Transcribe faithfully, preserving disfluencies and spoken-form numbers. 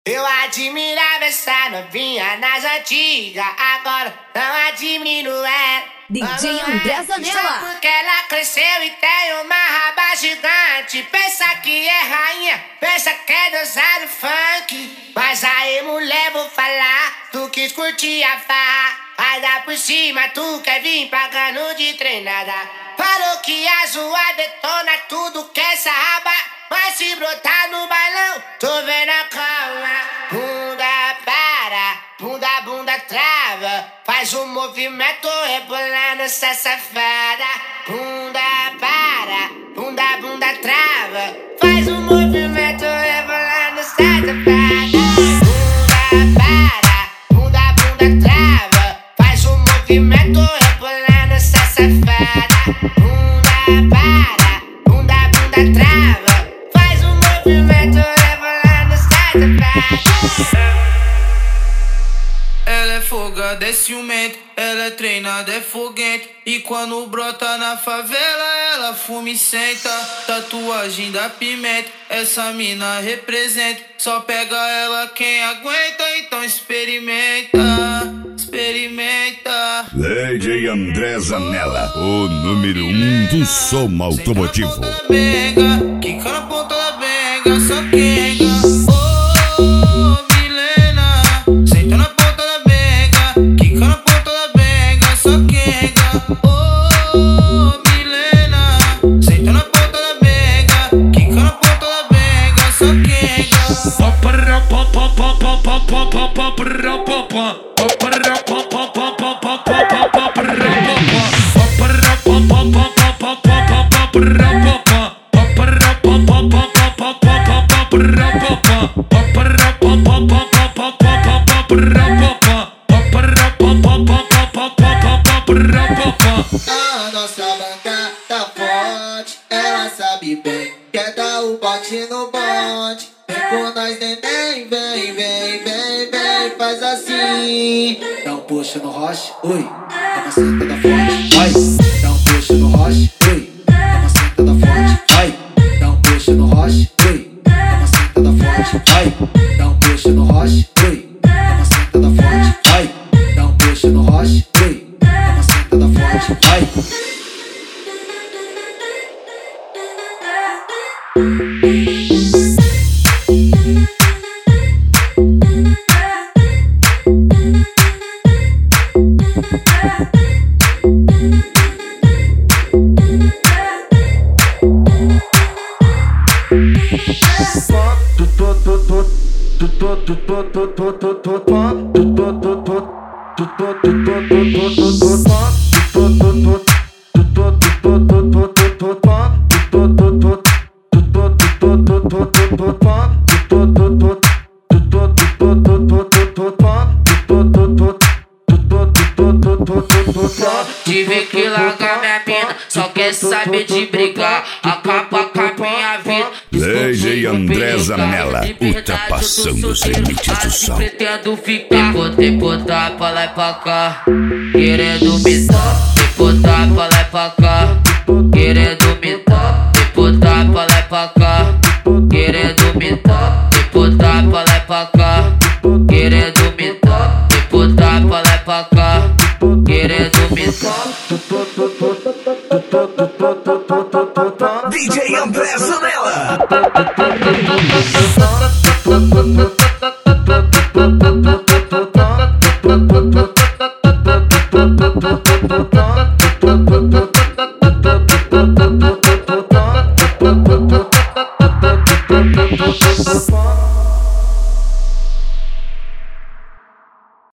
Eu admirava essa novinha nas antigas, agora não admiro ela. D J André Zanella. Só porque ela cresceu e tem uma raba gigante. Pensa que é rainha, pensa que é deusa do funk. Mas aí, mulher, vou falar, tu quis curtir a farra. Vai dar por cima, tu quer vir pagando de treinada. Falou que a zoa detona tudo que essa raba. Mas se brotar no bailão, tô vendo a calma. Bunda para, bunda, bunda trava. Faz um movimento rebolando essa safada. Bunda para, bunda, bunda trava. Faz um movimento rebolando essa safada. Bunda para, bunda, bunda trava. Faz um movimento rebolando essa safada. Bunda para, bunda, bunda trava. Ela é folgada, é ciumenta, ela é treinada, é foguenta. E quando brota na favela, ela fuma e senta. Tatuagem da pimenta, essa mina representa. Só pega ela quem aguenta, então experimenta, experimenta. D J André Zanella, o número um do som automotivo. Quica na ponta da benga, só quenga. A nossa banca tá forte, ela sabe bem. Quer dar o bote no bonde. Vem com nós, neném, vem, vem, vem, vem. Faz assim. Dá um puxa no roche, ui. Dá uma senta da fonte, vai. Dá um puxa no roche, ui. Dá uma senta da fonte, vai. Dá um puxa no roche, ui. Dá uma senta da fonte, vai. Dá um puxa no roche, ui. Dá uma senta da fonte, vai. Dá um puxa no roche, ui. Dá uma senta da fonte, vai. Tive que largar minha pena, só quer saber de brigar. Acaba com a minha vida. D J André Zanella, ultrapassando os limites do som. Pretendo ficar, botei botar pra lá e pra cá, querendo me dar. Botar pra lá e pra cá, querendo me dar. Botar pra lá e pra cá, querendo me dar. Botar pra lá e pra cá, querendo me dar. Botar pra lá e pra cá, querendo me dar. D J André Zanella. Bye.